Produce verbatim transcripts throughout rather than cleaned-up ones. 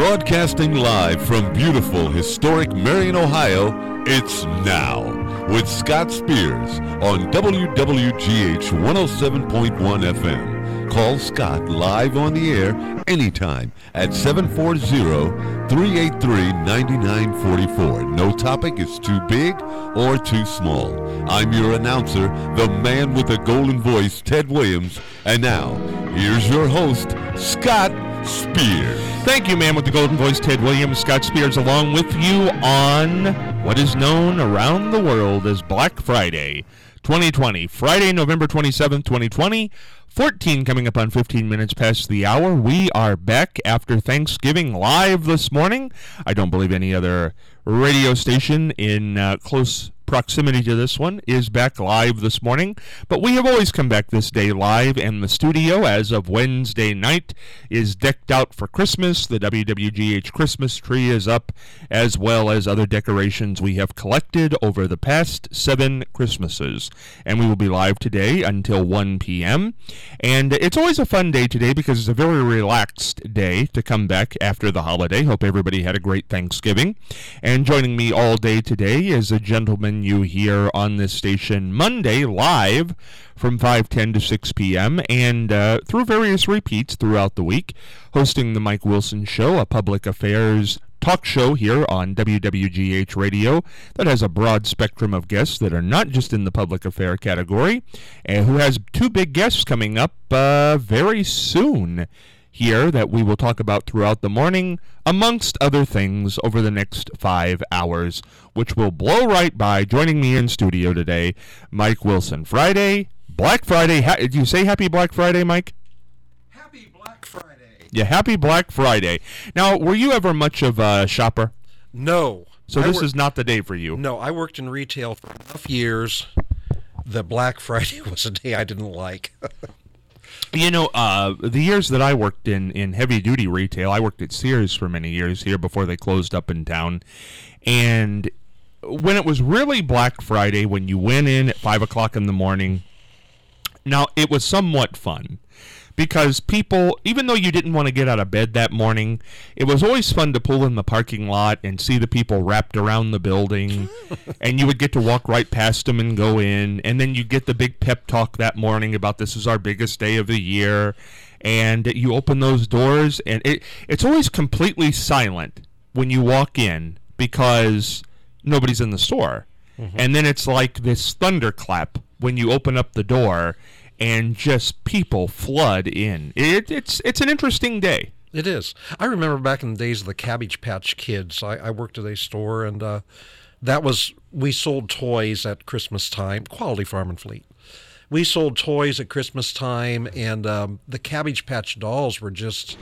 Broadcasting live from beautiful, historic Marion, Ohio, it's Now with Scott Spears on W W G H one oh seven point one F M. Call Scott live on the air anytime at seven four zero, three eight three, nine nine four four. No topic is too big or too small. I'm your announcer, the man with the golden voice, Ted Williams. And now, here's your host, Scott Spears. Thank you, man with the golden voice, Ted Williams. Scott Spears along with you on what is known around the world as Black Friday twenty twenty. Friday, November twenty-seventh, twenty twenty. fourteen coming up on fifteen minutes past the hour. We are back after Thanksgiving live this morning. I don't believe any other radio station in uh, close proximity to this one is back live this morning, but we have always come back this day live, and the studio as of Wednesday night is decked out for Christmas. The W W G H Christmas tree is up, as well as other decorations we have collected over the past seven Christmases, and we will be live today until one p.m. And it's always a fun day today because it's a very relaxed day to come back after the holiday. Hope everybody had a great Thanksgiving. And joining me all day today is a gentleman you hear on this station Monday live from five ten to six p.m. and uh, through various repeats throughout the week, hosting the Mike Wilson Show, a public affairs talk show here on W W G H Radio that has a broad spectrum of guests that are not just in the public affair category, and who has two big guests coming up uh, very soon here that we will talk about throughout the morning, amongst other things, over the next five hours, which will blow right by. Joining me in studio today, Mike Wilson. Friday, Black Friday. Ha- did you say Happy Black Friday, Mike? Happy Black Friday. Yeah, Happy Black Friday. Now, were you ever much of a shopper? No. So I this wor- is not the day for you? No, I worked in retail for enough years that Black Friday was a day I didn't like. You know, uh, the years that I worked in, in heavy-duty retail, I worked at Sears for many years here before they closed up in town. And when it was really Black Friday, when you went in at five o'clock in the morning, now, it was somewhat fun. Because people, even though you didn't want to get out of bed that morning, it was always fun to pull in the parking lot and see the people wrapped around the building. And you would get to walk right past them and go in. And then you get the big pep talk that morning about this is our biggest day of the year. And you open those doors, and it it's always completely silent when you walk in because nobody's in the store. Mm-hmm. And then it's like this thunderclap when you open up the door, and just people flood in. It, it's it's an interesting day. It is. I remember back in the days of the Cabbage Patch Kids, I, I worked at a store, and uh, that was, we sold toys at Christmas time, Quality Farm and Fleet. We sold toys at Christmas time, and um, the Cabbage Patch dolls were just,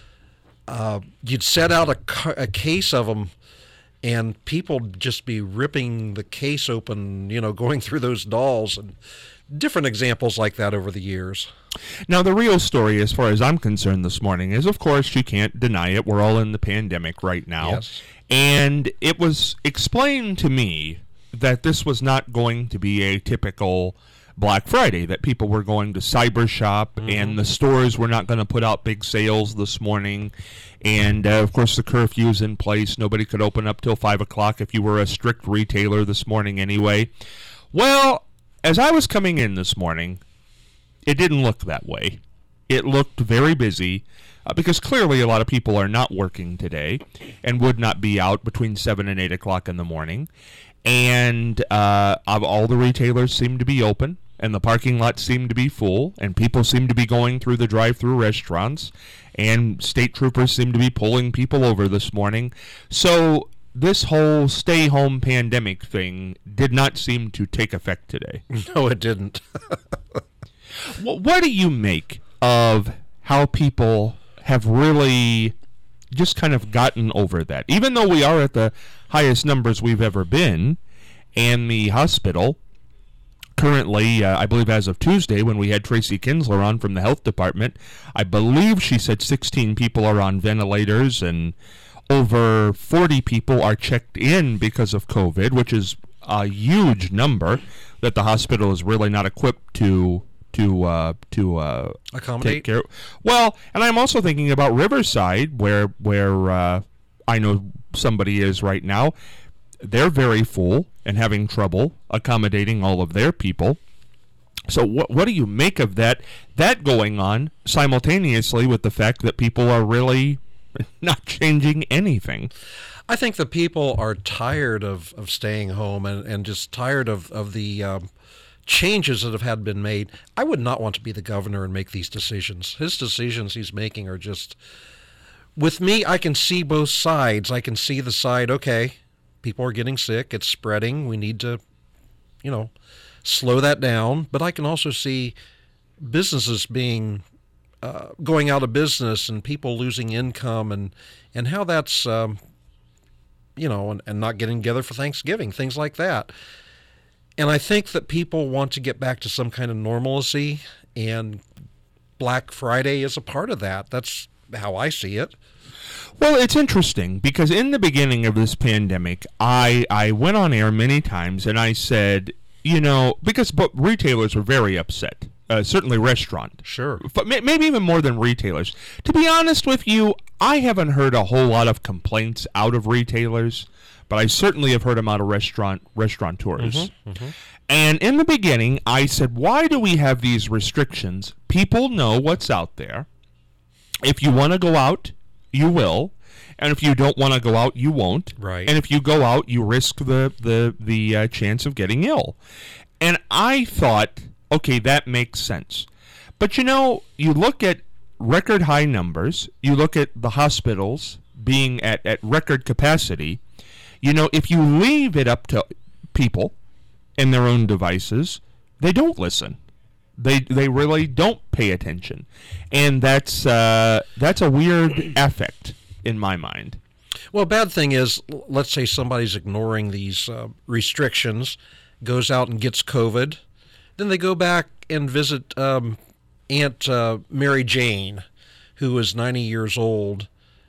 uh, you'd set out a, ca- a case of them, and people just be ripping the case open, you know, going through those dolls, and different examples like that over the years. Now, the real story, as far as I'm concerned this morning, is, of course, you can't deny it. We're all in the pandemic right now. Yes. And it was explained to me that this was not going to be a typical Black Friday, that people were going to cyber shop, mm-hmm. and the stores were not going to put out big sales this morning. And, uh, of course, the curfew's in place. Nobody could open up till five o'clock if you were a strict retailer this morning anyway. Well, as I was coming in this morning, it didn't look that way. It looked very busy uh, because clearly a lot of people are not working today and would not be out between seven and eight o'clock in the morning. And uh, all the retailers seemed to be open, and the parking lots seemed to be full, and people seemed to be going through the drive-through restaurants, and state troopers seemed to be pulling people over this morning. So this whole stay-home pandemic thing did not seem to take effect today. No, it didn't. What do you make of how people have really just kind of gotten over that? Even though we are at the highest numbers we've ever been, and the hospital currently, uh, I believe as of Tuesday, when we had Tracy Kinsler on from the health department, I believe she said sixteen people are on ventilators, and over forty people are checked in because of COVID, which is a huge number that the hospital is really not equipped to to uh, to uh, Accommodate? take care. Well, and I'm also thinking about Riverside, where where uh, I know somebody is right now. They're very full and having trouble accommodating all of their people. So what what do you make of that that going on simultaneously with the fact that people are really not changing anything? I think the people are tired of, of staying home and, and just tired of, of the um, changes that have had been made. I would not want to be the governor and make these decisions. His decisions he's making are just, with me, I can see both sides. I can see the side, okay, people are getting sick, it's spreading, we need to, you know, slow that down. But I can also see businesses being uh, going out of business and people losing income and, and how that's... Um, you know, and, and not getting together for Thanksgiving, things like that. And I think that people want to get back to some kind of normalcy, and Black Friday is a part of that. That's how I see it. Well, it's interesting because in the beginning of this pandemic, I, I went on air many times and I said, you know, because but retailers were very upset. Uh, certainly restaurant. Sure. But may, maybe even more than retailers. To be honest with you, I haven't heard a whole lot of complaints out of retailers, but I certainly have heard them out of restaurant restaurateurs. Mm-hmm, mm-hmm. And in the beginning, I said, why do we have these restrictions? People know what's out there. If you want to go out, you will. And if you don't want to go out, you won't. Right. And if you go out, you risk the, the, the uh, chance of getting ill. And I thought... okay, that makes sense. But, you know, you look at record high numbers, you look at the hospitals being at, at record capacity. You know, if you leave it up to people and their own devices, they don't listen. They they really don't pay attention. And that's uh, that's a weird affect in my mind. Well, bad thing is, let's say somebody's ignoring these uh, restrictions, goes out and gets COVID. Then they go back and visit um, Aunt uh, Mary Jane, who is ninety years old.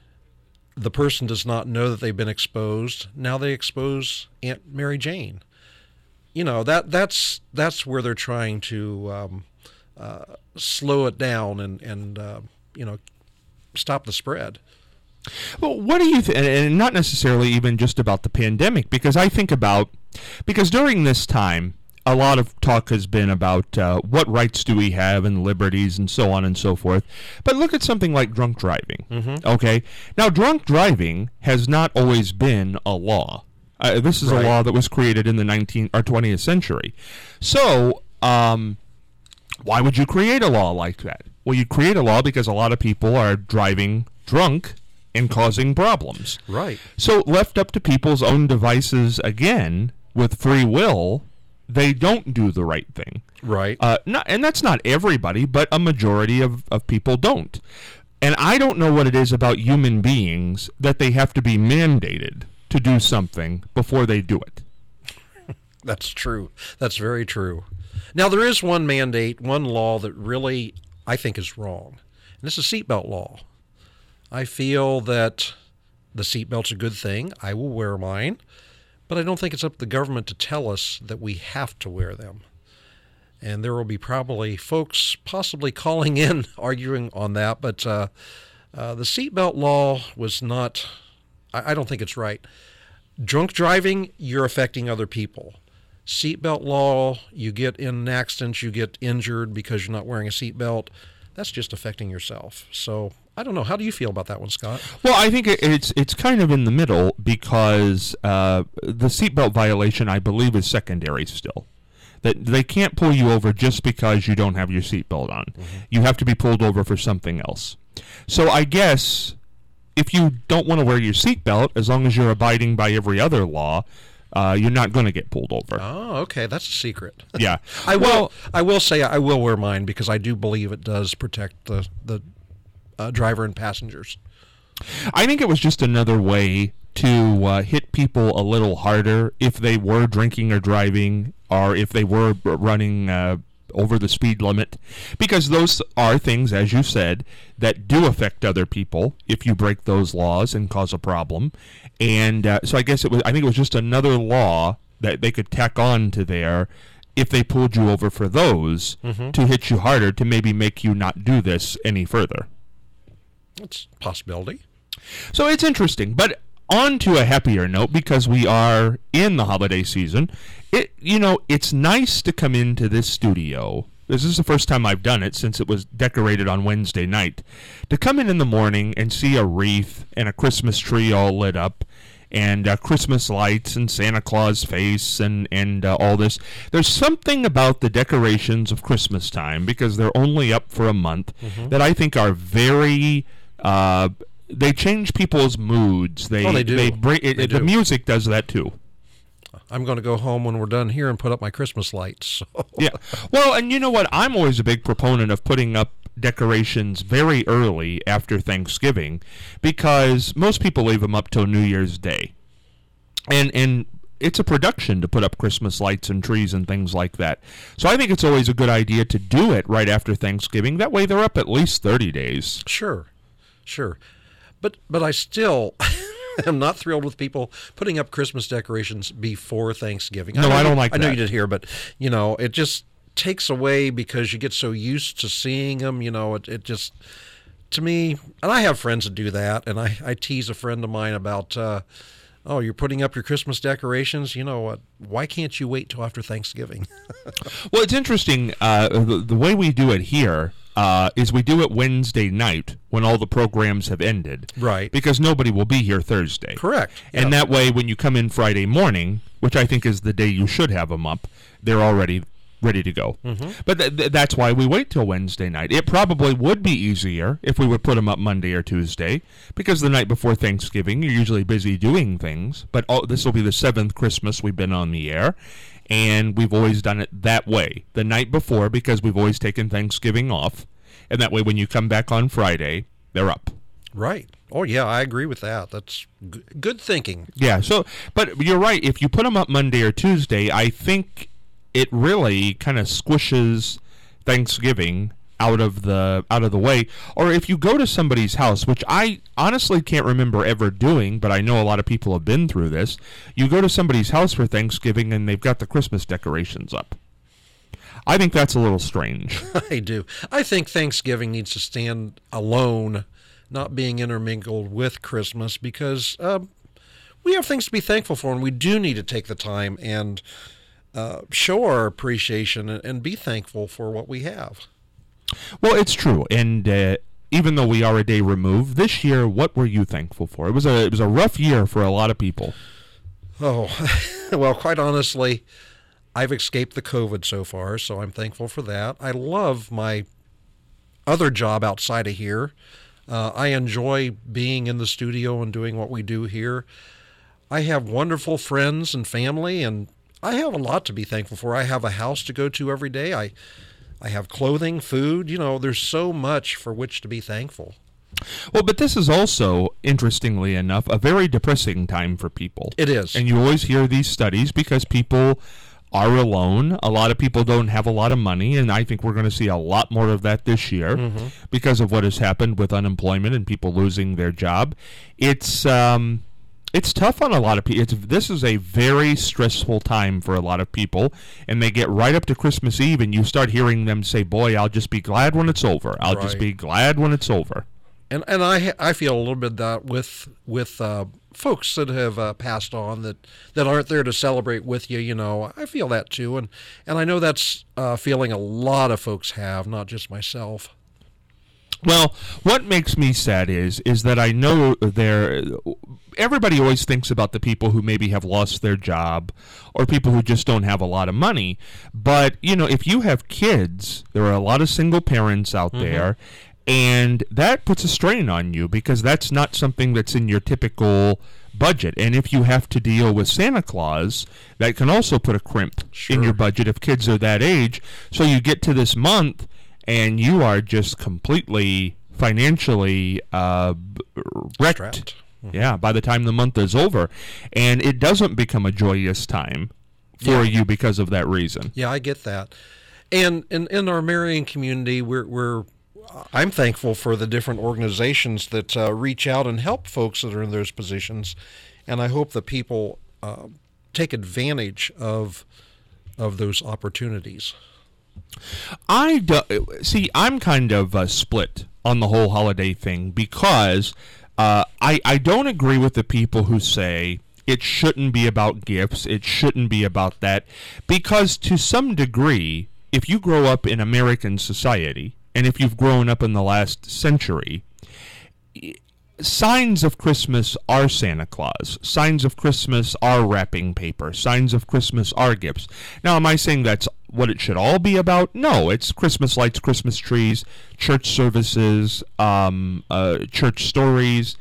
The person does not know that they've been exposed. Now they expose Aunt Mary Jane. You know, that that's that's where they're trying to um, uh, slow it down and, and uh, you know, stop the spread. Well, what do you think? And not necessarily even just about the pandemic, because I think about, because during this time, a lot of talk has been about uh, what rights do we have and liberties and so on and so forth. But look at something like drunk driving. Mm-hmm. Okay? Now, drunk driving has not always been a law. Uh, this is right. a law that was created in the nineteenth or twentieth century. So, um, why would you create a law like that? Well, you create a law because a lot of people are driving drunk and causing problems. Right. So, left up to people's own devices again, with free will, they don't do the right thing. Right. Uh, not, and that's not everybody, but a majority of, of people don't. And I don't know what it is about human beings that they have to be mandated to do something before they do it. That's true. That's very true. Now, there is one mandate, one law that really I think is wrong. And this is seatbelt law. I feel that the seatbelt's a good thing. I will wear mine. But I don't think it's up to the government to tell us that we have to wear them. And there will be probably folks possibly calling in arguing on that. But uh, uh, the seatbelt law was not, I, I don't think it's right. Drunk driving, you're affecting other people. Seatbelt law, you get in an accident, you get injured because you're not wearing a seatbelt. That's just affecting yourself. So I don't know. How do you feel about that one, Scott? Well, I think it's it's kind of in the middle because uh, the seatbelt violation, I believe, is secondary still. That they can't pull you over just because you don't have your seatbelt on. Mm-hmm. You have to be pulled over for something else. So I guess if you don't want to wear your seatbelt, as long as you're abiding by every other law, uh, you're not going to get pulled over. Oh, okay. That's a secret. Yeah. I well, will. I will say I will wear mine because I do believe it does protect the the. Uh, driver and passengers. I think it was just another way to uh, hit people a little harder if they were drinking or driving, or if they were running uh, over the speed limit, because those are things, as you said, that do affect other people if you break those laws and cause a problem. And uh, so I guess it was. I think it was just another law that they could tack on to there if they pulled you over for those Mhm. to hit you harder to maybe make you not do this any further. It's a possibility. So it's interesting, but on to a happier note, because we are in the holiday season. It you know, it's nice to come into this studio. This is the first time I've done it since it was decorated on Wednesday night. To come in in the morning and see a wreath and a Christmas tree all lit up, and uh, Christmas lights and Santa Claus face and, and uh, all this. There's something about the decorations of Christmas time, because they're only up for a month, Mhm. that I think are very... Uh, they change people's moods. They, Oh, they do. They bring, it, They the do. music does that too. I'm going to go home when we're done here and put up my Christmas lights. So. Yeah. Well, and you know what? I'm always a big proponent of putting up decorations very early after Thanksgiving, because most people leave them up till New Year's Day. And and it's a production to put up Christmas lights and trees and things like that. So I think it's always a good idea to do it right after Thanksgiving. That way they're up at least thirty days. Sure, sure. But but I still am not thrilled with people putting up Christmas decorations before Thanksgiving. No, know I don't you- like I know that. you did here, but, you know, it just takes away because you get so used to seeing them. You know, it, it just, to me, and I have friends that do that, and I, I tease a friend of mine about, uh, oh, you're putting up your Christmas decorations? You know what? Why can't you wait till after Thanksgiving? Well, it's interesting. Uh, the, the way we do it here uh, is we do it Wednesday night when all the programs have ended. Right. Because nobody will be here Thursday. Correct. And Yeah. that way, when you come in Friday morning, which I think is the day you should have them up, they're already ready to go. Mm-hmm. But th- th- that's why we wait till Wednesday night. It probably would be easier if we would put them up Monday or Tuesday, because the night before Thanksgiving, you're usually busy doing things. But all, this will be the seventh Christmas we've been on the air, and we've always done it that way, the night before, because we've always taken Thanksgiving off. And that way, when you come back on Friday, they're up. Right. Oh, yeah, I agree with that. That's g- good thinking. Yeah, so, but you're right. If you put them up Monday or Tuesday, I think it really kind of squishes Thanksgiving out of the out of the way. Or if you go to somebody's house, which I honestly can't remember ever doing, but I know a lot of people have been through this. You go to somebody's house for Thanksgiving and they've got the Christmas decorations up. I think that's a little strange. I do. I think Thanksgiving needs to stand alone, not being intermingled with Christmas, because um, we have things to be thankful for, and we do need to take the time and uh, show our appreciation and, and be thankful for what we have. Well, it's true, and uh, even though we are a day removed, this year, what were you thankful for? It was a it was a rough year for a lot of people. Oh, well, quite honestly, I've escaped the COVID so far, so I'm thankful for that. I love my other job outside of here. Uh, I enjoy being in the studio and doing what we do here. I have wonderful friends and family, and I have a lot to be thankful for. I have a house to go to every day. I, I have clothing, food. You know, there's so much for which to be thankful. Well, but this is also, interestingly enough, a very depressing time for people. It is. And you always hear these studies because people are alone. A lot of people don't have a lot of money, and I think we're going to see a lot more of that this year Mhm. because of what has happened with unemployment and people losing their job. It's um, it's tough on a lot of people. It's, this is a very stressful time for a lot of people, and they get right up to Christmas Eve, and you start hearing them say, boy, I'll just be glad when it's over. I'll just Right. be glad when it's over. And and I I feel a little bit that with with uh, folks that have uh, passed on that, that aren't there to celebrate with you. You know, I feel that too, and and I know that's a feeling a lot of folks have, not just myself. Well, what makes me sad is is that I know there. Everybody always thinks about the people who maybe have lost their job or people who just don't have a lot of money. But, you know, if you have kids, there are a lot of single parents out Mhm. there, and that puts a strain on you because that's not something that's in your typical budget. And if you have to deal with Santa Claus, that can also put a crimp in Sure. your budget if kids are that age. So you get to this month and you are just completely financially uh, b- wrecked. Strapped. Yeah, by the time the month is over. And it doesn't become a joyous time for Yeah. you because of that reason. Yeah, I get that. And in in our Marion community, we're we're I'm thankful for the different organizations that uh, reach out and help folks that are in those positions, and I hope that people uh, take advantage of of those opportunities. I do, see. I'm kind of uh, split on the whole holiday thing because uh, I I don't agree with the people who say it shouldn't be about gifts. It shouldn't be about that, because to some degree, if you grow up in American society and if you've grown up in the last century, signs of Christmas are Santa Claus. Signs of Christmas are wrapping paper. Signs of Christmas are gifts. Now, am I saying that's what it should all be about? No, it's Christmas lights, Christmas trees, church services, um, uh, church stories,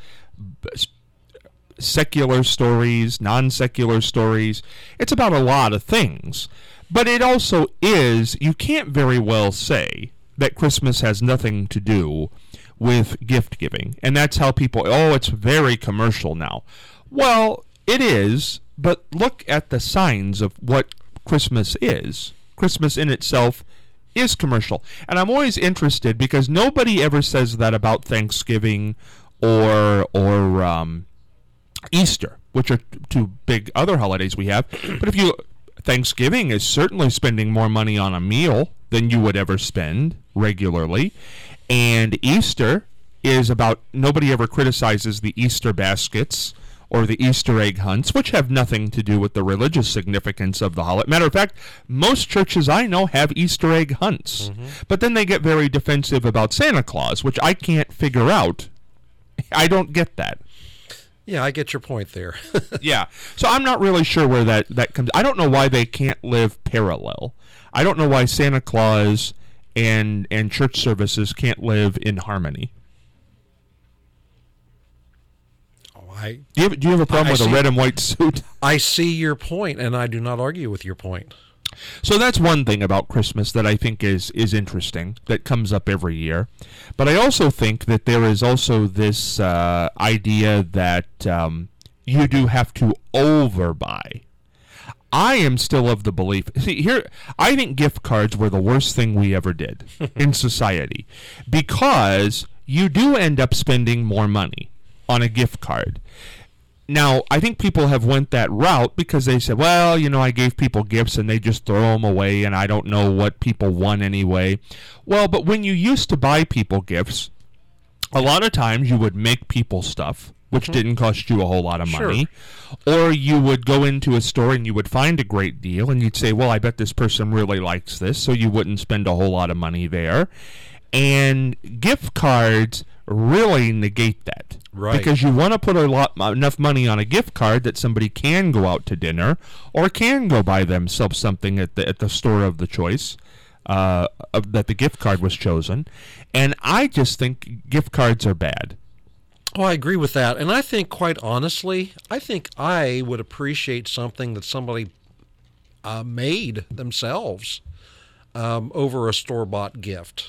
secular stories, non-secular stories. It's about a lot of things. But it also is, you can't very well say that Christmas has nothing to do with gift giving. And that's how people, oh, it's very commercial now. Well, it is, but look at the signs of what Christmas is. Christmas in itself is commercial. And I'm always interested because nobody ever says that about Thanksgiving or or um, Easter, which are two big other holidays we have. But if you, Thanksgiving is certainly spending more money on a meal than you would ever spend regularly. And Easter is about, nobody ever criticizes the Easter baskets or the Easter egg hunts, which have nothing to do with the religious significance of the holiday. Matter of fact, most churches I know have Easter egg hunts. Mm-hmm. But then they get very defensive about Santa Claus, which I can't figure out. I don't get that. Yeah, I get your point there. Yeah. So I'm not really sure where that, that comes. I don't know why they can't live parallel. I don't know why Santa Claus and and church services can't live in harmony. Oh, I do you have, do you have a problem I with see, a red and white suit? I see your point, and I do not argue with your point. So that's one thing about Christmas that I think is, is interesting, that comes up every year. But I also think that there is also this uh, idea that um, you do have to overbuy. I am still of the belief, see, here, I think gift cards were the worst thing we ever did in society, because you do end up spending more money on a gift card. Now, I think people have went that route because they said, well, you know, I gave people gifts and they just throw them away and I don't know what people want anyway. Well, but when you used to buy people gifts, a lot of times you would make people stuff, which mm-hmm. didn't cost you a whole lot of money. Sure. Or you would go into a store and you would find a great deal and you'd say, well, I bet this person really likes this, so you wouldn't spend a whole lot of money there. And gift cards really negate that. Right. Because you want to put a lot enough money on a gift card that somebody can go out to dinner or can go buy themselves something at the at the store of the choice, uh, of, that the gift card was chosen. And I just think gift cards are bad. Oh, I agree with that. And I think, quite honestly, I think I would appreciate something that somebody uh, made themselves um, over a store-bought gift.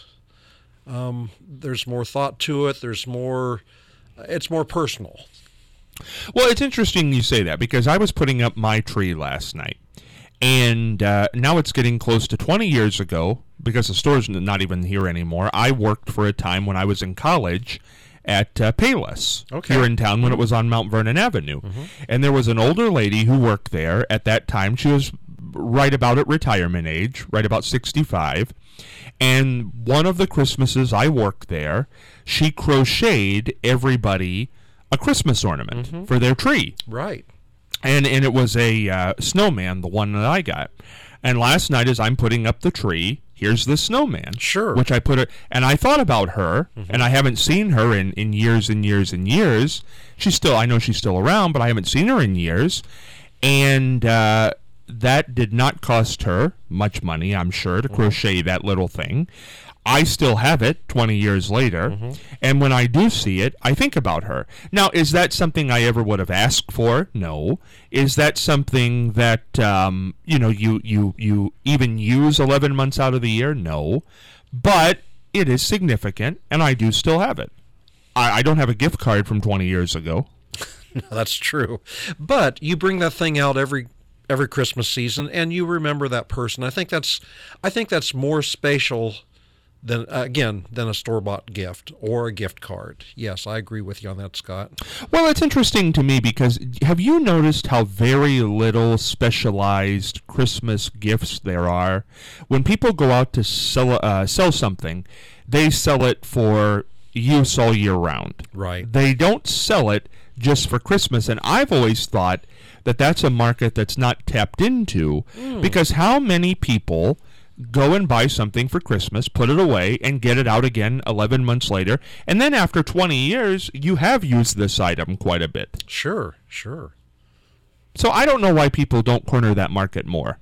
Um, there's more thought to it. There's more, it's more personal. Well, it's interesting you say that, because I was putting up my tree last night, and uh, now it's getting close to twenty years ago, because the store's not even here anymore. I worked for a time when I was in college at uh, Payless okay. here in town when it was on Mount Vernon Avenue. Mm-hmm. And there was an older lady who worked there at that time. She was right about at retirement age, right about sixty-five. And one of the Christmases I worked there, she crocheted everybody a Christmas ornament mm-hmm. for their tree. Right. And and it was a uh, snowman, the one that I got. And last night, as I'm putting up the tree, here's the snowman. Sure. Which I put it, and I thought about her, mm-hmm. and I haven't seen her in, in years and years and years. She's still, I know she's still around, but I haven't seen her in years. And uh, that did not cost her much money, I'm sure, to mm-hmm. crochet that little thing. I still have it twenty years later, mm-hmm. and when I do see it, I think about her. Now, is that something I ever would have asked for? No. Is that something that, um, you know, you, you, you even use eleven months out of the year? No. But it is significant, and I do still have it. I, I don't have a gift card from twenty years ago. No, that's true. But you bring that thing out every every Christmas season, and you remember that person. I think that's I think that's more spatial than uh, again than a store-bought gift or a gift card. Yes, I agree with you on that, Scott. Well, it's interesting to me because have you noticed how very little specialized Christmas gifts there are? When people go out to sell uh, sell something, they sell it for use all year round. Right. They don't sell it just for Christmas, and I've always thought that that's a market that's not tapped into mm. because how many people go and buy something for Christmas, put it away, and get it out again eleven months later, and then after twenty years, you have used this item quite a bit. Sure, sure. So I don't know why people don't corner that market more.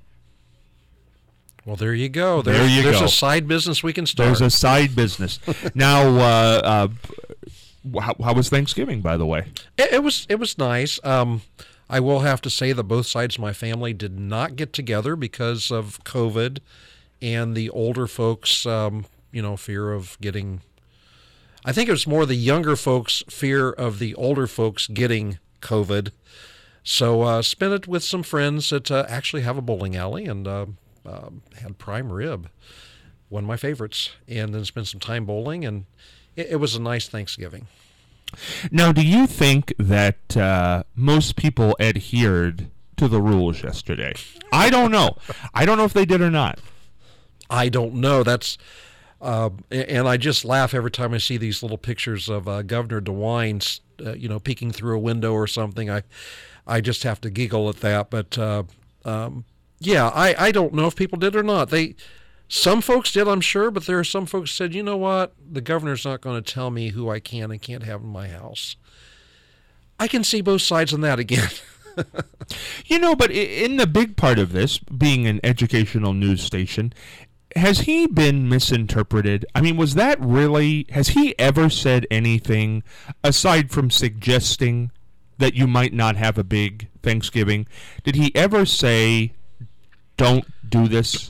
Well, there you go. There's, there you there's go. There's a side business we can start. There's a side business. Now, uh, uh, how, how was Thanksgiving, by the way? It, it was it was nice. Um, I will have to say that both sides of my family did not get together because of COVID. And the older folks, um, you know, fear of getting, I think it was more the younger folks' fear of the older folks getting COVID. So uh, spent it with some friends that uh, actually have a bowling alley and uh, uh, had prime rib, one of my favorites, and then spent some time bowling, and it, it was a nice Thanksgiving. Now, do you think that uh, most people adhered to the rules yesterday? I don't know. I don't know if they did or not. I don't know. That's uh, and I just laugh every time I see these little pictures of uh, Governor DeWine, uh, you know, peeking through a window or something. I, I just have to giggle at that. But uh, um, yeah, I, I don't know if people did or not. They, some folks did, I'm sure, but there are some folks who said, you know what, the governor's not going to tell me who I can and can't have in my house. I can see both sides on that again. You know, but in the big part of this, being an educational news station, has he been misinterpreted? I mean, was that really, has he ever said anything aside from suggesting that you might not have a big Thanksgiving? Did he ever say, don't do this?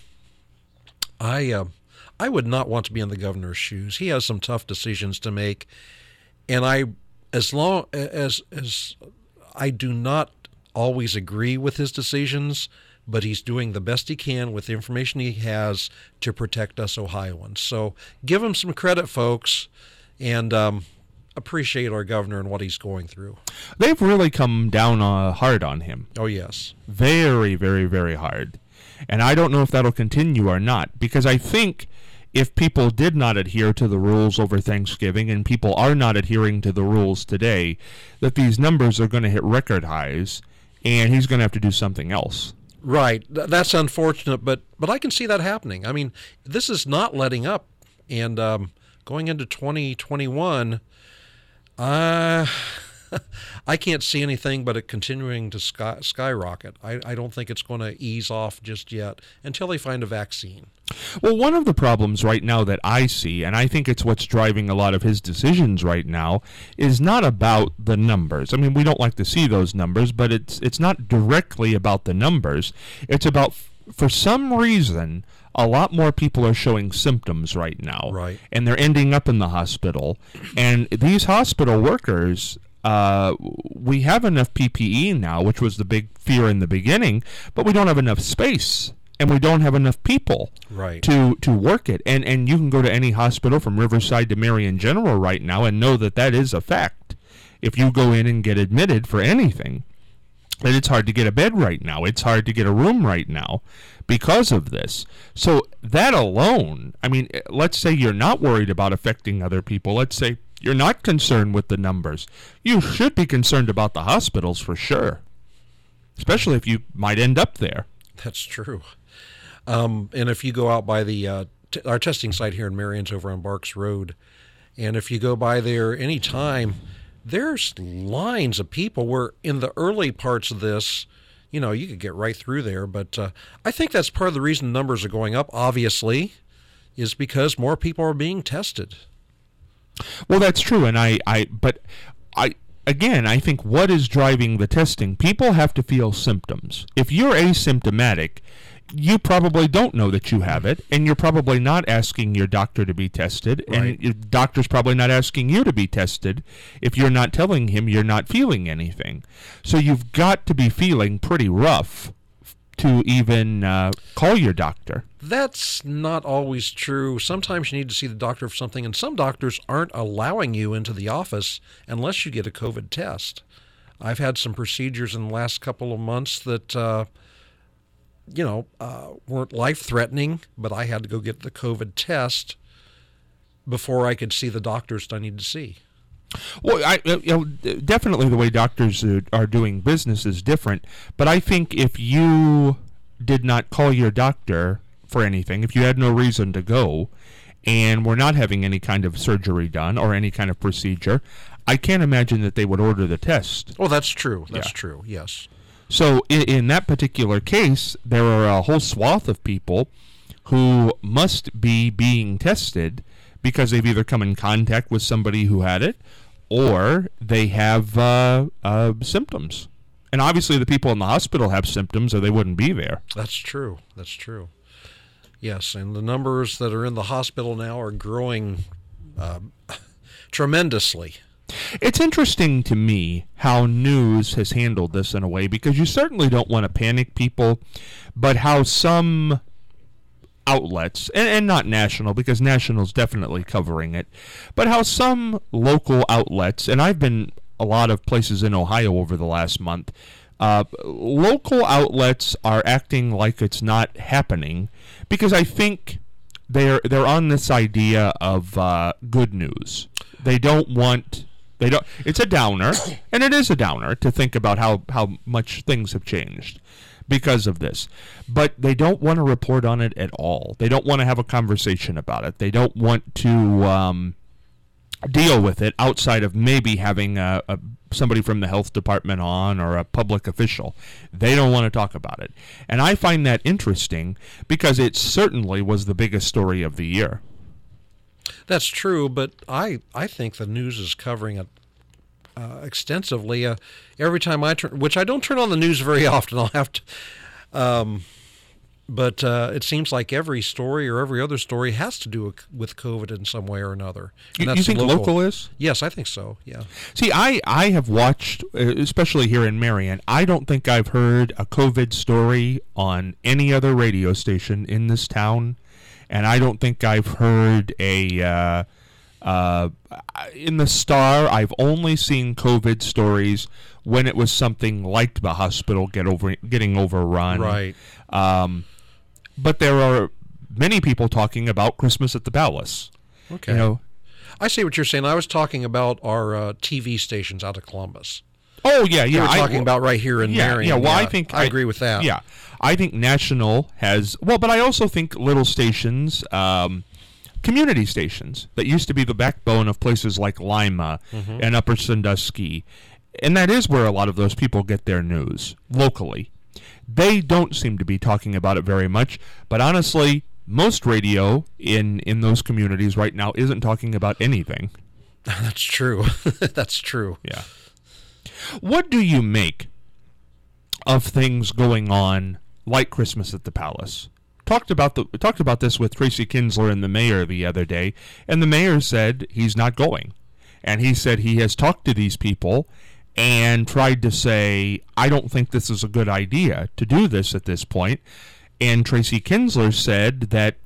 I uh, I would not want to be in the governor's shoes. He has some tough decisions to make, and I, as long as as I do not always agree with his decisions, but he's doing the best he can with the information he has to protect us Ohioans. So give him some credit, folks, and um, appreciate our governor and what he's going through. They've really come down uh, hard on him. Oh, yes. Very, very, very hard. And I don't know if that'll continue or not, because I think if people did not adhere to the rules over Thanksgiving and people are not adhering to the rules today, that these numbers are going to hit record highs, and he's going to have to do something else. Right. That's unfortunate, but but I can see that happening. I mean, this is not letting up. And um, going into twenty twenty-one, uh, I can't see anything but it continuing to sky, skyrocket. I, I don't think it's going to ease off just yet until they find a vaccine. Well, one of the problems right now that I see, and I think it's what's driving a lot of his decisions right now, is not about the numbers. I mean, we don't like to see those numbers, but it's it's not directly about the numbers. It's about, for some reason, a lot more people are showing symptoms right now. Right. And they're ending up in the hospital. And these hospital workers, uh, we have enough P P E now, which was the big fear in the beginning, but we don't have enough space. And we don't have enough people right. to, to work it. And and you can go to any hospital from Riverside to Marion General right now and know that that is a fact. If you go in and get admitted for anything, that it's hard to get a bed right now. It's hard to get a room right now because of this. So that alone, I mean, let's say you're not worried about affecting other people. Let's say you're not concerned with the numbers. You should be concerned about the hospitals for sure, especially if you might end up there. That's true. Um, and if you go out by the uh, t- our testing site here in Marion's over on Barks Road, and if you go by there any time, there's lines of people where in the early parts of this, you know, you could get right through there. But uh, I think that's part of the reason numbers are going up, obviously, is because more people are being tested. Well, that's true. And I, I but I, again, I think what is driving the testing, people have to feel symptoms. If you're asymptomatic, you probably don't know that you have it, and you're probably not asking your doctor to be tested, right. and your doctor's probably not asking you to be tested if you're not telling him you're not feeling anything. So you've got to be feeling pretty rough to even uh, call your doctor. That's not always true. Sometimes you need to see the doctor for something, and some doctors aren't allowing you into the office unless you get a COVID test. I've had some procedures in the last couple of months that, uh, you know, uh, weren't life-threatening, but I had to go get the COVID test before I could see the doctors that I need to see. Well, I, you know, definitely the way doctors are doing business is different, but I think if you did not call your doctor for anything, if you had no reason to go, and were not having any kind of surgery done or any kind of procedure, I can't imagine that they would order the test. Oh, that's true. That's Yeah. true, yes. So in, in that particular case, there are a whole swath of people who must be being tested because they've either come in contact with somebody who had it or they have uh, uh, symptoms. And obviously the people in the hospital have symptoms or they wouldn't be there. That's true. That's true. Yes, and the numbers that are in the hospital now are growing uh, tremendously. It's interesting to me how news has handled this in a way, because you certainly don't want to panic people, but how some outlets, and, and not national, because national's definitely covering it, but how some local outlets, and I've been a lot of places in Ohio over the last month, uh, local outlets are acting like it's not happening, because I think they're they're on this idea of uh, good news. They don't want they don't. It's a downer, and it is a downer to think about how how much things have changed because of this. But they don't want to report on it at all. They don't want to have a conversation about it. They don't want to um, deal with it outside of maybe having a, a, somebody from the health department on or a public official. They don't want to talk about it. And I find that interesting because it certainly was the biggest story of the year. That's true, but I, I think the news is covering it uh, extensively. Uh, every time I turn, which I don't turn on the news very often, I'll have to, um, but uh, it seems like every story or every other story has to do with COVID in some way or another. And you, you think local. local is? Yes, I think so, yeah. See, I, I have watched, especially here in Marion, I don't think I've heard a COVID story on any other radio station in this town. And I don't think I've heard a, uh, uh, in the Star, I've only seen COVID stories when it was something like the hospital get over, getting overrun. Right. Um, but there are many people talking about Christmas at the Palace. Okay. You know, I see what you're saying. I was talking about our uh, T V stations out of Columbus. Oh, yeah, yeah. You were talking I, about right here in yeah, Marion. Yeah, well, yeah, I think... I, I agree with that. Yeah. I think National has... Well, but I also think little stations, um, community stations, that used to be the backbone of places like Lima mm-hmm. and Upper Sandusky, and that is where a lot of those people get their news, locally. They don't seem to be talking about it very much, but honestly, most radio in, in those communities right now isn't talking about anything. That's true. That's true. Yeah. What do you make of things going on like Christmas at the Palace? Talked about the talked about this with Tracy Kinsler and the mayor the other day, and the mayor said he's not going. And he said he has talked to these people and tried to say, I don't think this is a good idea to do this at this point. And Tracy Kinsler said that,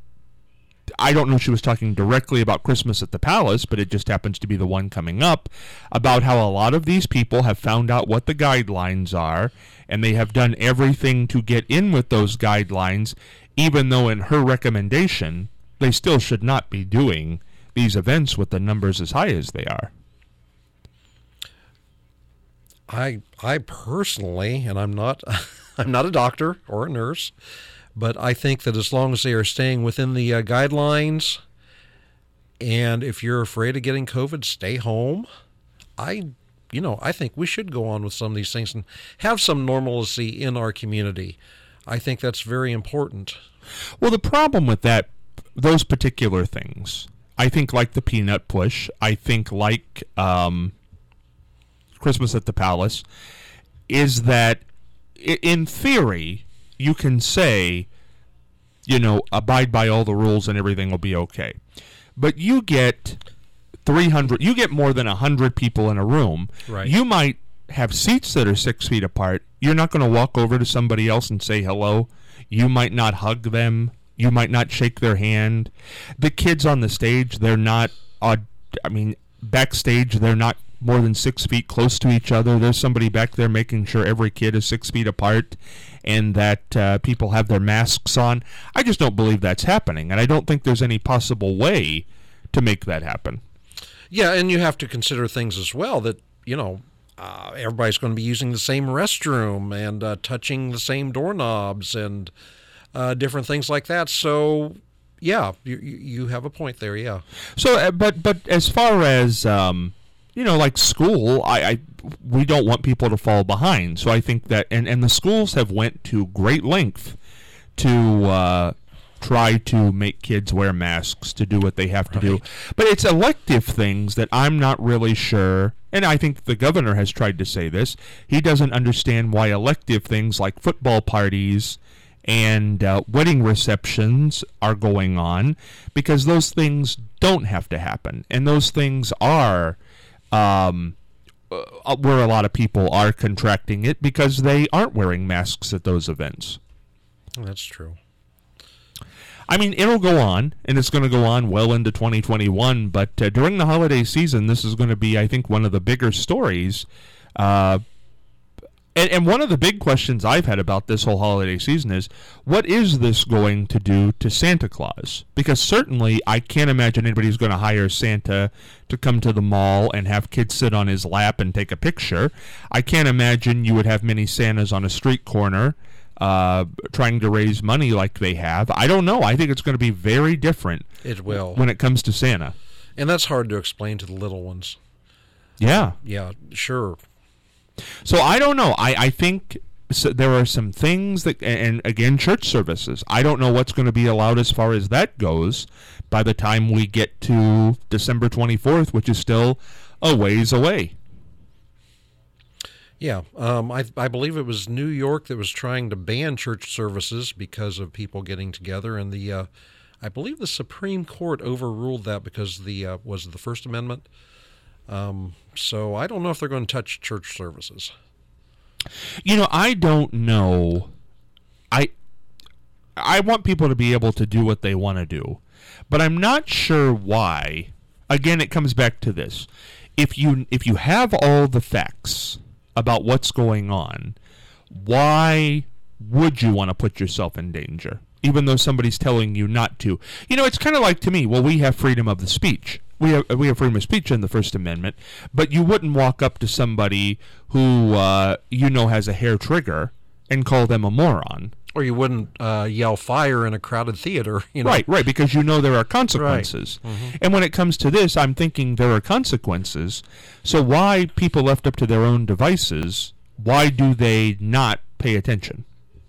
I don't know if she was talking directly about Christmas at the Palace, but it just happens to be the one coming up, about how a lot of these people have found out what the guidelines are, and they have done everything to get in with those guidelines, even though in her recommendation, they still should not be doing these events with the numbers as high as they are. I I personally, and I'm not I'm not a doctor or a nurse, but I think that as long as they are staying within the uh, guidelines, and if you're afraid of getting COVID, stay home. I, you know, I think we should go on with some of these things and have some normalcy in our community. I think that's very important. Well, the problem with that, those particular things, I think like the peanut push, I think like um, Christmas at the Palace, is that in theory, you can say, you know, abide by all the rules and everything will be okay. But you get three hundred, you get more than one hundred people in a room. Right. You might have seats that are six feet apart, You're not going to walk over to somebody else and say hello. You might not hug them. You might not shake their hand. The kids on the stage, they're not, uh, I mean, backstage, they're not more than six feet close to each other. There's somebody back there making sure every kid is six feet apart and that uh, people have their masks on. I just don't believe that's happening, and I don't think there's any possible way to make that happen. Yeah, and you have to consider things as well that, you know, uh, everybody's going to be using the same restroom and uh, touching the same doorknobs and uh, different things like that. So, yeah, you you have a point there, yeah. So, uh, but but as far as um, you know, like school, I, I we don't want people to fall behind. So I think that, and, and the schools have went to great length to uh, try to make kids wear masks, to do what they have to Right. do. But it's elective things that I'm not really sure, and I think the governor has tried to say this, he doesn't understand why elective things like football parties and uh, wedding receptions are going on, because those things don't have to happen. And those things are um, uh, where a lot of people are contracting it because they aren't wearing masks at those events. That's true. I mean, it'll go on, and it's going to go on well into twenty twenty-one, but uh, during the holiday season, this is going to be, I think, one of the bigger stories. Uh, and, and one of the big questions I've had about this whole holiday season is, what is this going to do to Santa Claus? Because certainly I can't imagine anybody's going to hire Santa to come to the mall and have kids sit on his lap and take a picture. I can't imagine you would have many Santas on a street corner Uh, trying to raise money like they have. I don't know. I think it's going to be very different. It will. When it comes to Santa. And that's hard to explain to the little ones. Yeah. Yeah, sure. So I don't know. I, I think so there are some things that, and again, church services. I don't know what's going to be allowed as far as that goes by the time we get to December twenty-fourth, which is still a ways away. Yeah, um, I, I believe it was New York that was trying to ban church services because of people getting together, and the uh, I believe the Supreme Court overruled that because the uh, was it the First Amendment. Um, so I don't know if they're going to touch church services. You know, I don't know. I I want people to be able to do what they want to do, but I'm not sure why. Again, it comes back to this: if you if you have all the facts about what's going on, why would you want to put yourself in danger, even though somebody's telling you not to? You know, it's kind of like, to me, well, we have freedom of the speech. We have we have freedom of speech in the First Amendment, but you wouldn't walk up to somebody who uh, you know has a hair trigger and call them a moron. Or you wouldn't uh, yell fire in a crowded theater. You know? Right, right, because you know there are consequences. Right. Mm-hmm. And when it comes to this, I'm thinking there are consequences. So why, people left up to their own devices, why do they not pay attention?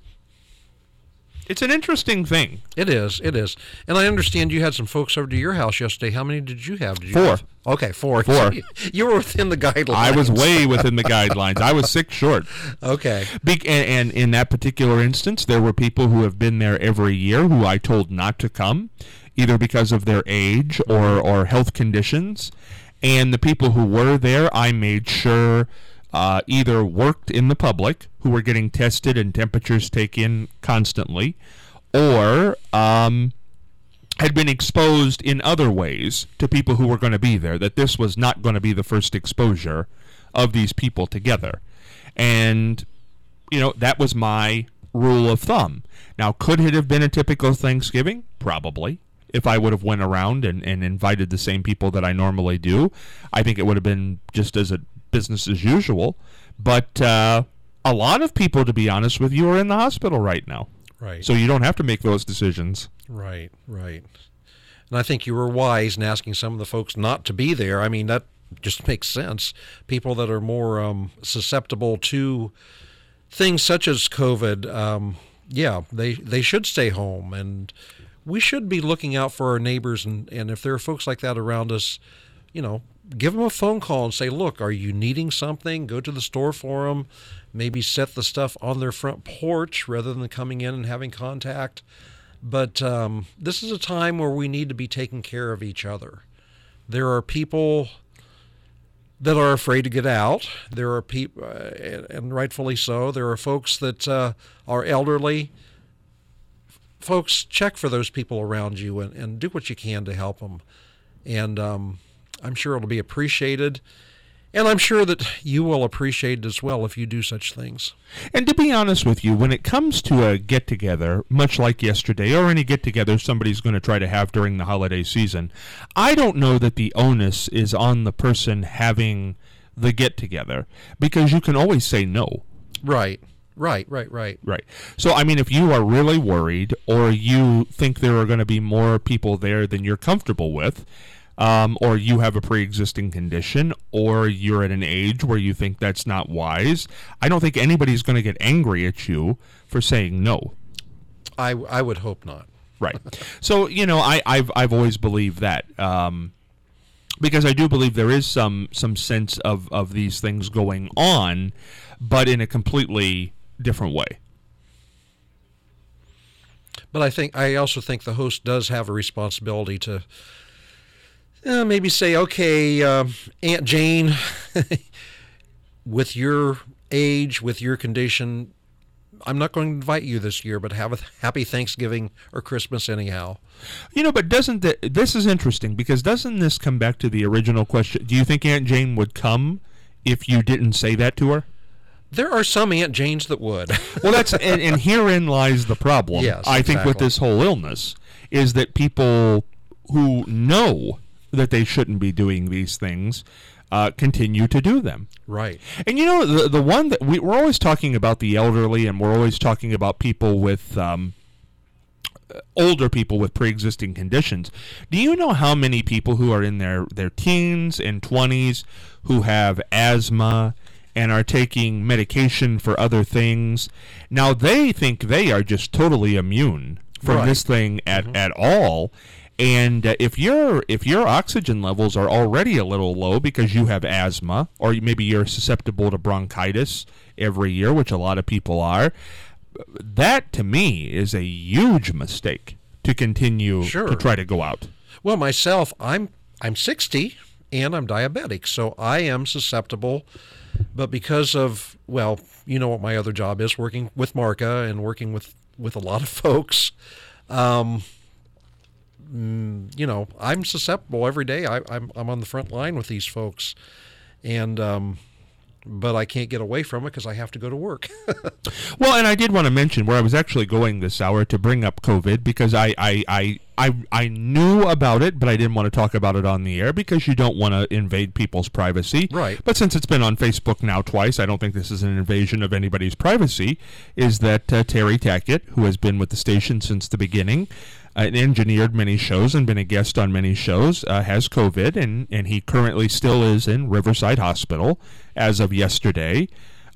It's an interesting thing. It is, it is. And I understand you had some folks over to your house yesterday. How many did you have? Did you Four. Have? Okay, four. Four. You were within the guidelines. I was way within the guidelines. I was six short. Okay. Be- and, and in that particular instance, there were people who have been there every year who I told not to come, either because of their age or, or health conditions. And the people who were there, I made sure uh, either worked in the public, who were getting tested and temperatures taken constantly, or um, had been exposed in other ways to people who were going to be there, that this was not going to be the first exposure of these people together. And, you know, that was my rule of thumb. Now, could it have been a typical Thanksgiving? Probably. If I would have went around and, and invited the same people that I normally do, I think it would have been just as a business as usual. But uh, a lot of people, to be honest with you, are in the hospital right now. Right. So you don't have to make those decisions. Right, right. And I think you were wise in asking some of the folks not to be there. I mean, that just makes sense. People that are more um, susceptible to things such as COVID, um, yeah, they, they should stay home. And we should be looking out for our neighbors. And, and if there are folks like that around us, you know, give them a phone call and say, look, are you needing something? Go to the store for them. Maybe set the stuff on their front porch rather than coming in and having contact. But um, this is a time where we need to be taking care of each other. There are people that are afraid to get out. There are people, uh, and rightfully so, there are folks that uh, are elderly. Folks, check for those people around you and, and do what you can to help them. And um, I'm sure it'll be appreciated. And I'm sure that you will appreciate it as well if you do such things. And to be honest with you, when it comes to a get-together, much like yesterday, or any get-together somebody's going to try to have during the holiday season, I don't know that the onus is on the person having the get-together, because you can always say no. Right, right, right, right. Right. So, I mean, if you are really worried, or you think there are going to be more people there than you're comfortable with, Um, or you have a pre-existing condition, or you're at an age where you think that's not wise, I don't think anybody's going to get angry at you for saying no. I, I would hope not. Right. So, you know, I, I've I've always believed that, um, because I do believe there is some some sense of, of these things going on, but in a completely different way. But I think I also think the host does have a responsibility to Uh, maybe say, okay, uh, Aunt Jane, with your age, with your condition, I'm not going to invite you this year, but have a happy Thanksgiving or Christmas anyhow. You know, but doesn't the, this is interesting, because doesn't this come back to the original question? Do you think Aunt Jane would come if you didn't say that to her? There are some Aunt Janes that would. Well, that's and, and herein lies the problem. Yes, I think exactly. with this whole illness is that people who know that they shouldn't be doing these things uh, continue to do them. Right. And you know, the the one that we, we're always talking about the elderly, and we're always talking about people with um, older people with pre-existing conditions. Do you know how many people who are in their, their teens and twenties who have asthma and are taking medication for other things? Now, they think they are just totally immune from Right. this thing at, Mm-hmm. at all. And uh, if your if your oxygen levels are already a little low because you have asthma, or maybe you're susceptible to bronchitis every year, which a lot of people are, that to me is a huge mistake to continue Sure. to try to go out. Well, myself, I'm I'm sixty and I'm diabetic, so I am susceptible. But because of, well, you know what my other job is, working with Marca and working with, with a lot of folks, um, you know, I'm susceptible every day. I, I'm I'm on the front line with these folks, and um, but I can't get away from it because I have to go to work. Well, and I did want to mention where I was actually going this hour to bring up COVID, because I I, I, I I knew about it, but I didn't want to talk about it on the air because you don't want to invade people's privacy. Right. But since it's been on Facebook now twice, I don't think this is an invasion of anybody's privacy, is that uh, Terry Tackett, who has been with the station since the beginning, uh, and engineered many shows and been a guest on many shows, uh, has COVID, and, and he currently still is in Riverside Hospital as of yesterday.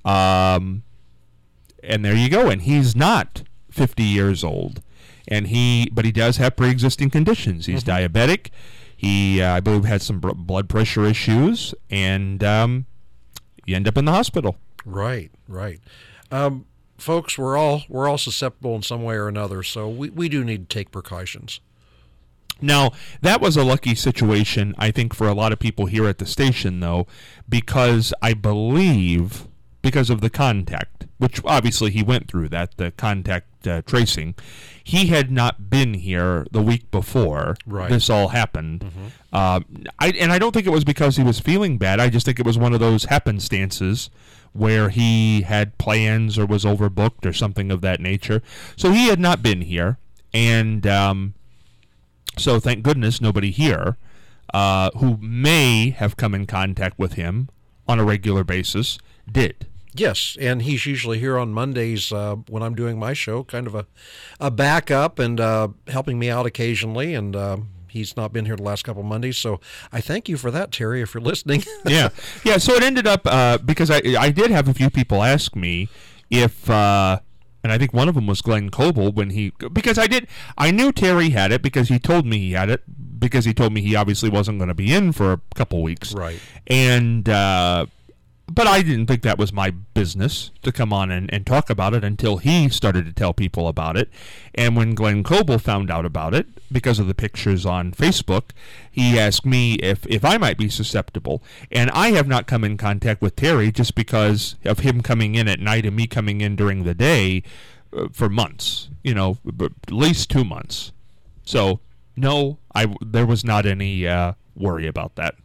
Um, and there you go. And he's not fifty years old. And he, but he does have pre-existing conditions. He's mm-hmm. diabetic. He, uh, I believe, had some br- blood pressure issues, and um, you end up in the hospital. Right, right. Um, folks, we're all we're all susceptible in some way or another, so we, we do need to take precautions. Now, that was a lucky situation, I think, for a lot of people here at the station, though, because I believe, because of the contact, which obviously he went through that, the contact uh, tracing, he had not been here the week before right. this all happened. Mm-hmm. Um, I, and I don't think it was because he was feeling bad. I just think it was one of those happenstances where he had plans or was overbooked or something of that nature. So he had not been here, and um, so thank goodness nobody here uh, who may have come in contact with him on a regular basis did. Yes, and he's usually here on Mondays uh, when I'm doing my show, kind of a, a backup and uh, helping me out occasionally, and uh, he's not been here the last couple of Mondays, so I thank you for that, Terry, if you're listening. yeah, yeah. So it ended up, uh, because I I did have a few people ask me if, uh, and I think one of them was Glenn Coble, when he, because I did, I knew Terry had it because he told me he had it, because he told me he obviously wasn't going to be in for a couple weeks. Right. And, uh, but I didn't think that was my business to come on and, and talk about it until he started to tell people about it. And when Glenn Coble found out about it, because of the pictures on Facebook, he asked me if, if I might be susceptible. And I have not come in contact with Terry just because of him coming in at night and me coming in during the day uh, for months, you know, at least two months. So, no, I, there was not any uh, worry about that.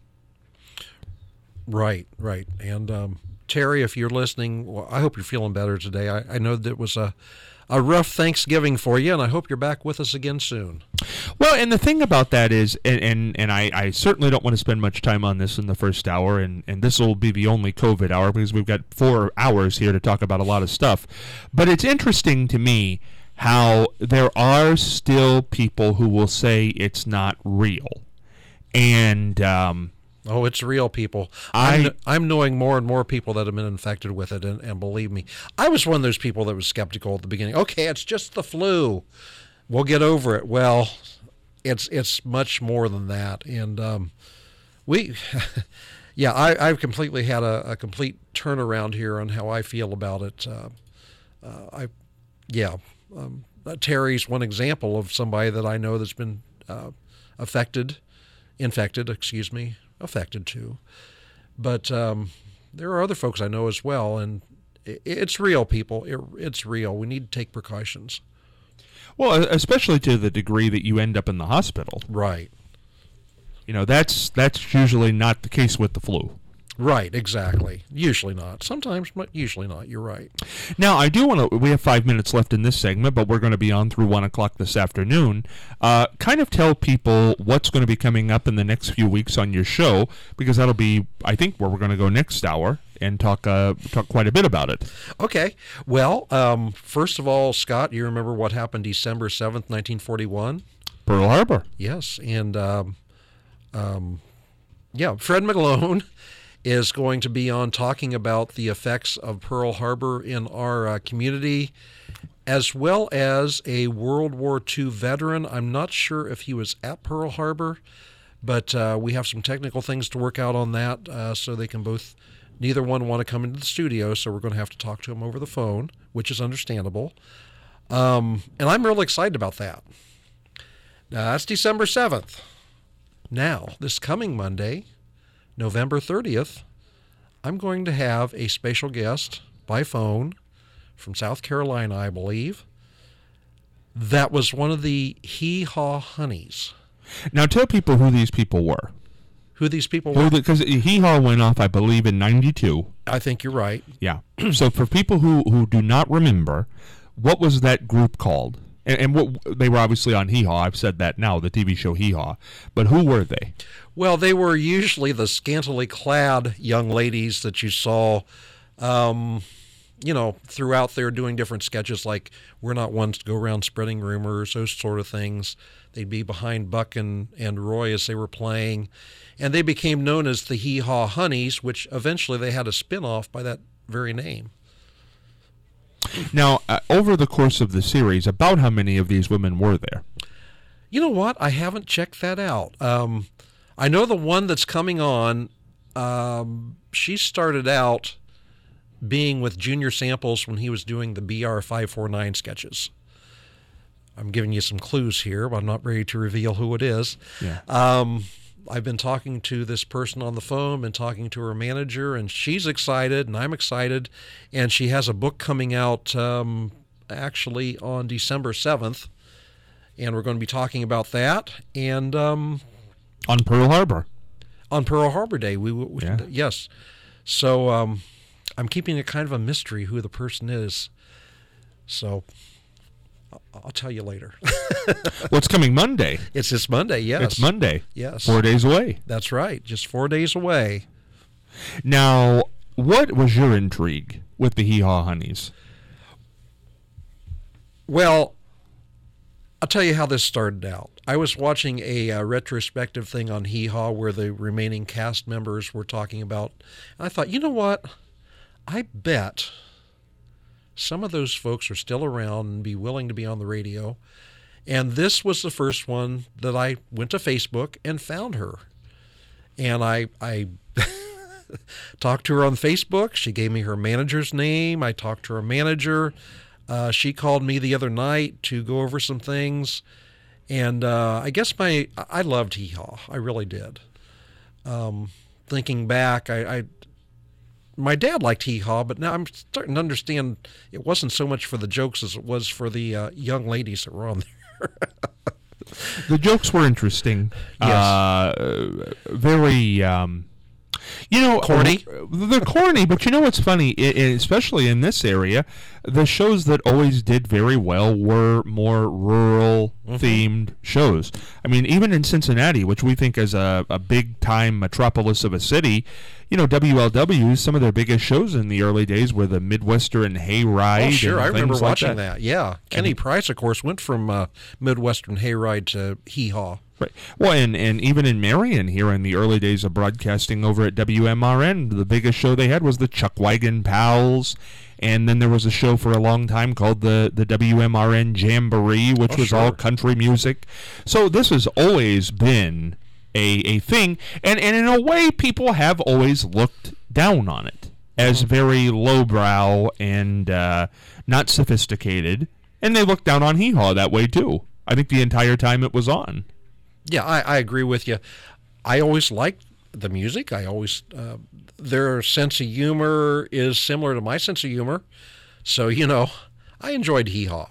Right, right. And um, Terry, if you're listening, well, I hope you're feeling better today. I, I know that it was a, a rough Thanksgiving for you, and I hope you're back with us again soon. Well, and the thing about that is, and and, and I, I certainly don't want to spend much time on this in the first hour, and, and this will be the only COVID hour because we've got four hours here to talk about a lot of stuff. But it's interesting to me how there are still people who will say it's not real. And... Um, Oh, it's real, people. I, I'm, I'm knowing more and more people that have been infected with it, and, and believe me, I was one of those people that was skeptical at the beginning. Okay, it's just the flu. We'll get over it. Well, it's it's much more than that. And um, we, yeah, I, I've completely had a, a complete turnaround here on how I feel about it. Uh, uh, I, yeah, um, Terry's one example of somebody that I know that's been uh, affected, infected, excuse me. affected too, but um, there are other folks I know as well, and it, it's real, people. It, it's real. We need to take precautions. Well, especially to the degree that you end up in the hospital. Right. You know, that's that's usually not the case with the flu. Right, exactly. Usually not. Sometimes, but usually not. You're right. Now, I do want to, we have five minutes left in this segment, but we're going to be on through one o'clock this afternoon. Uh, kind of tell people what's going to be coming up in the next few weeks on your show, because that'll be, I think, where we're going to go next hour and talk uh, talk quite a bit about it. Okay. Well, um, first of all, Scott, you remember what happened December seventh, nineteen forty-one? Pearl Harbor. Yes. And, um, um, yeah, Fred McGlone is going to be on talking about the effects of Pearl Harbor in our uh, community, as well as a World War Two veteran. I'm not sure if he was at Pearl Harbor, but uh, we have some technical things to work out on that, uh, so they can both, neither one want to come into the studio, so we're going to have to talk to him over the phone, which is understandable. Um, and I'm really excited about that. Now, that's December seventh. Now, this coming Monday, November thirtieth, I'm going to have a special guest by phone from South Carolina, I believe. That was one of the Hee Haw Honeys. Now tell people who these people were. Who these people were? Because Hee Haw went off, I believe, in ninety-two. I think you're right. Yeah. So for people who, who do not remember, what was that group called? And, and what they were obviously on Hee Haw. I've said that now, the T V show Hee Haw. But who were they? Well, they were usually the scantily clad young ladies that you saw, um, you know, throughout there doing different sketches like We're Not Ones to Go Around Spreading Rumors, those sort of things. They'd be behind Buck and, and Roy as they were playing. And they became known as the Hee Haw Honeys, which eventually they had a spin-off by that very name. Now, uh, over the course of the series, about how many of these women were there? You know what? I haven't checked that out. Um, I know the one that's coming on, um, she started out being with Junior Samples when he was doing the B R five forty-nine sketches. I'm giving you some clues here, but I'm not ready to reveal who it is. Yeah. Um, I've been talking to this person on the phone, been talking to her manager, and she's excited, and I'm excited. And she has a book coming out um, actually on December seventh, and we're going to be talking about that. And um, on Pearl Harbor. On Pearl Harbor Day, we, we yeah. yes. So um, I'm keeping it kind of a mystery who the person is. So I'll tell you later. Well, it's coming Monday. It's this Monday, yes. It's Monday. Yes. Four days away. That's right. Just four days away. Now, what was your intrigue with the Hee Haw Honeys? Well, I'll tell you how this started out. I was watching a uh, retrospective thing on Hee Haw where the remaining cast members were talking about, and I thought, you know what? I bet some of those folks are still around and be willing to be on the radio. And this was the first one that I went to Facebook and found her. And I, I talked to her on Facebook. She gave me her manager's name. I talked to her manager. Uh, she called me the other night to go over some things. And uh, I guess my I loved Hee Haw. I really did. Um, thinking back, I, I my dad liked Hee Haw, but now I'm starting to understand it wasn't so much for the jokes as it was for the uh, young ladies that were on there. The jokes were interesting. Yes. Uh, very, um, you know, corny. Uh, they're corny, but you know what's funny? I, I- especially in this area, the shows that always did very well were more rural themed shows. I mean, even in Cincinnati, which we think is a, a big time metropolis of a city, you know, W L W, some of their biggest shows in the early days were the Midwestern Hayride. Oh, sure. and I remember things like watching that. Yeah. Kenny Price, of course, went from uh, Midwestern Hayride to Hee Haw. Right. Well, and, and even in Marion here in the early days of broadcasting over at W M R N, the biggest show they had was the Chuck Wagon Pals. And then there was a show for a long time called the, the W M R N Jamboree, which Oh, was all sure. country music. So this has always been a, a thing. And, and in a way, people have always looked down on it as very lowbrow and uh, not sophisticated. And they looked down on Hee Haw that way, too. I think the entire time it was on. Yeah, I, I agree with you. I always liked the music. I always, uh, their sense of humor is similar to my sense of humor. So, you know, I enjoyed Hee Haw.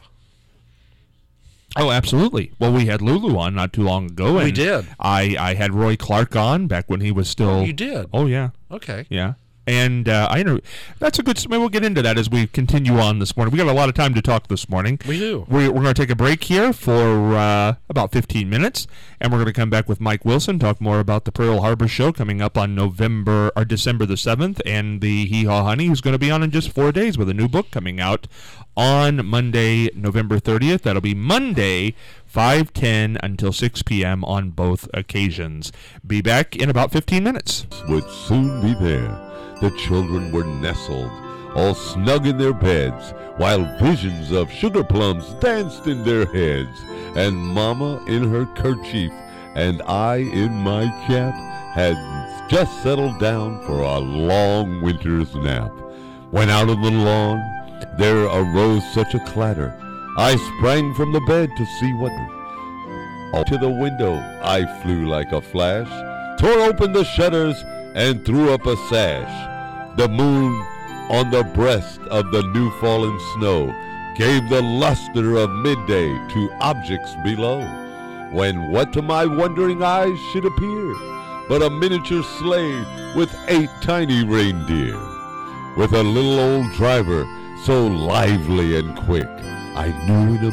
Oh, absolutely. Well, we had Lulu on not too long ago. And We did. I, I had Roy Clark on back when he was still... Oh, you did? Oh, yeah. Okay. Yeah. And uh, I know that's a good. Maybe we'll get into that as we continue on this morning. We got a lot of time to talk this morning. We do. We're, we're going to take a break here for uh, about fifteen minutes, and we're going to come back with Mike Wilson, talk more about the Pearl Harbor show coming up on November or December the seventh, and the Hee Haw Honey, who's going to be on in just four days with a new book coming out on Monday, November thirtieth. That'll be Monday, five ten until six p.m. on both occasions. Be back in about fifteen minutes. Would soon be there. The children were nestled, all snug in their beds, while visions of sugar plums danced in their heads, and Mama in her kerchief and I in my cap had just settled down for a long winter's nap. When out on the lawn there arose such a clatter, I sprang from the bed to see what. To the window I flew like a flash, tore open the shutters, and threw up a sash. The moon on the breast of the new fallen snow gave the luster of midday to objects below, when what to my wondering eyes should appear but a miniature sleigh with eight tiny reindeer, with a little old driver so lively and quick, I knew in a